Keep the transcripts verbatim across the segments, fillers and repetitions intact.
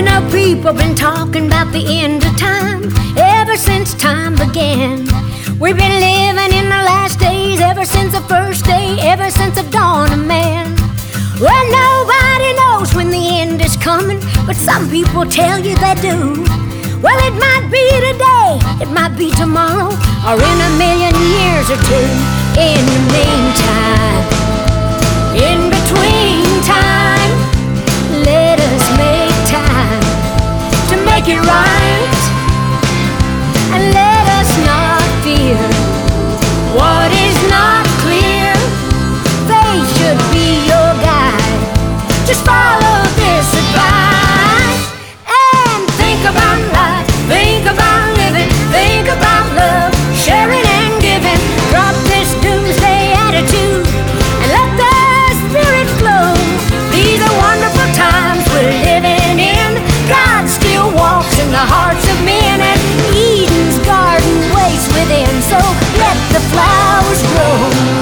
know, people been talking about the end of time ever since time began. We've been living in the last days ever since the first day, ever since the dawn of man. Well, nobody knows when the end is coming, but some people tell you they do. Well, it might be today, it might be tomorrow, or in a million years or two. In the meantime, in between time, let us make time to make it right, and let us not fear what is not clear. Faith should be your guide. Just follow this advice and think about life, think about living, think about love, sharing and giving. Drop this doomsday attitude and let the spirit flow. These are wonderful times we're living in. God still walks in the hearts of men, and Eden's garden waits within. So let the flowers grow.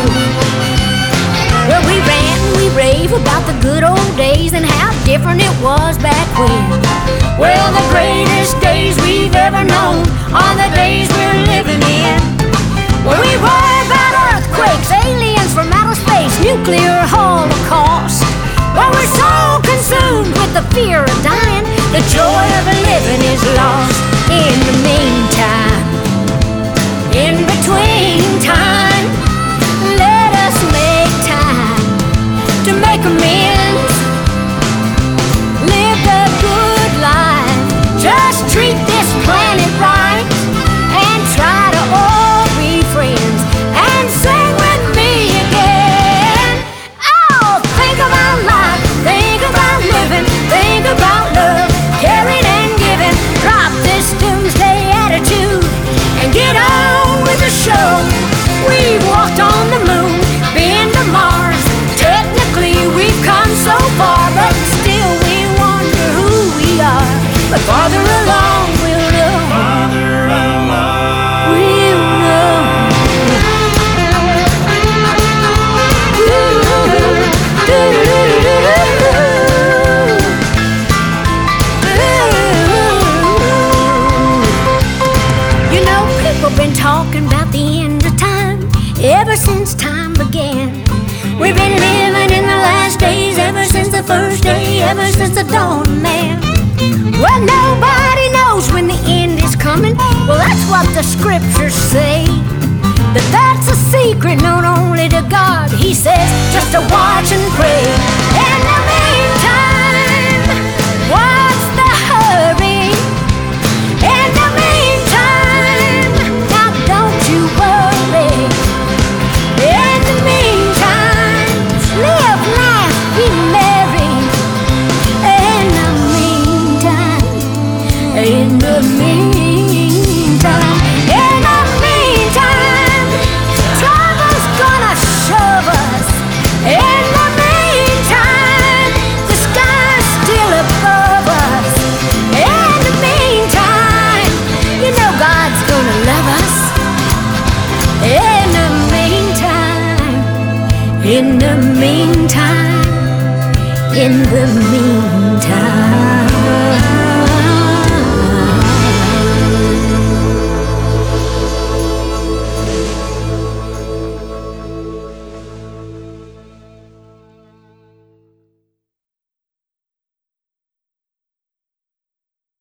Well, we rant and we rave about the good old days and how different it was back when. Well, the greatest days we've ever known are the days we're living in. Well, we worry about earthquakes, aliens from outer space, nuclear holocaust. Well, we're so consumed with the fear of dying, the joy of living is lost. In the meantime, in between time, let us make time to make amends. Live the good life, just treat this planet right, and try to all be friends, and sing with me again. Oh, think about life, think about living, think about love, caring and giving. Drop this doomsday attitude and get on with the show. We've walked on the moon, been to Mars. Technically we've come so far, but still we wonder who we are. But farther along we'll know. Farther along. We'll know. You know, people been talking about the end of time ever since time began. We've been living in the last days ever since the first day, ever since the dawn of man. Well, nobody knows when the end is coming. Well, that's what the scriptures say. That that's a secret known only to God. He says just to watch and pray. In the meantime, what's the hurry? In the meantime, now don't you worry. In the meantime, live, laugh, be merry. In the meantime, in the meantime, in the meantime, trouble's gonna shove us. In the meantime, the sky's still above us. In the meantime, you know God's gonna love us. In the meantime, in the meantime, in the meantime.